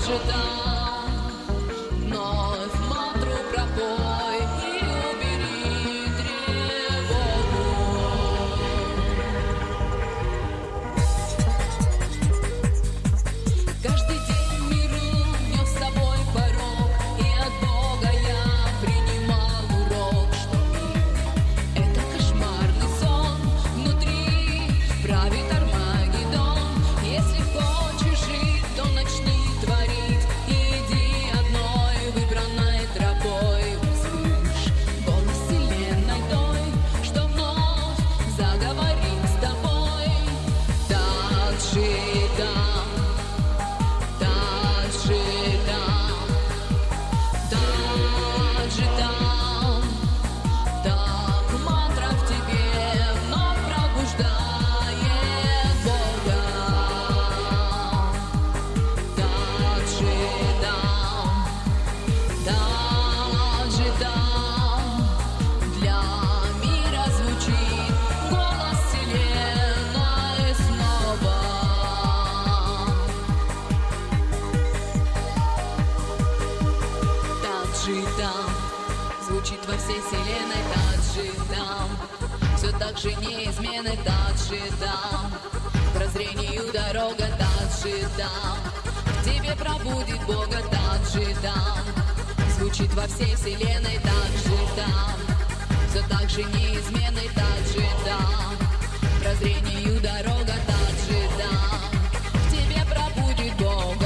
же там вновь мантру пропой и убери тревогу. Каждый день мир нес с собой порог, и от Бога я принимал урок, что мир — это кошмарный сон, внутри правит Армагеддон. Если хочешь жить, то начни творить, иди одной выбранной тропой. Услышь голос вселенной той, что вновь заговорит с тобой. Так же там, так же там, так же там, так мантра в тебе вновь пробуждает Бога. Так же там, для мира звучит голос вселенной снова. Так же там, звучит во всей вселенной, так же там, все так же неизменно, так же там, к прозрению дорога, так же там, к тебе пробудит Бога, так же там, звучит во всей вселенной, так же там, все так же неизменно, так же там, к прозрению дорога, так же там, к тебе пробудит Бога.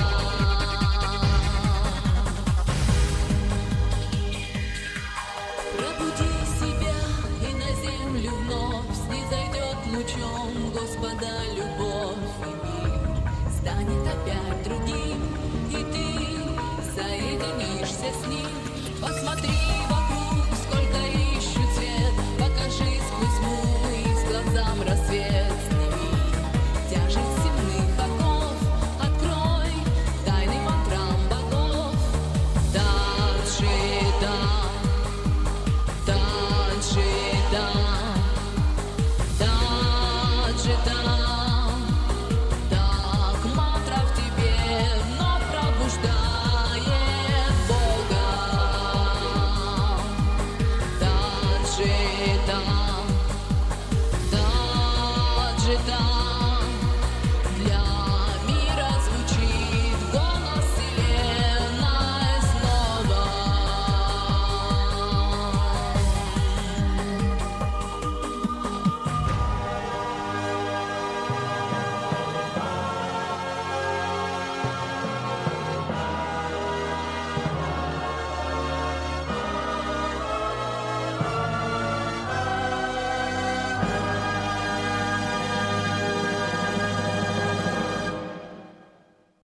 Пробуди себя, и на землю вновь снизойдет лучом Господа любовь, и мир станет опять другим, и ты соединишься с ним. Посмотри вокруг, сколько ищут свет, покажи сквозь тьму и с глазам рассвет. Сними тяжесть земных оков, открой тайны мантрам богов. Так же там, так же там, так же там, так мантра в тебе вновь пробуждает Бога. Так же там, так же там.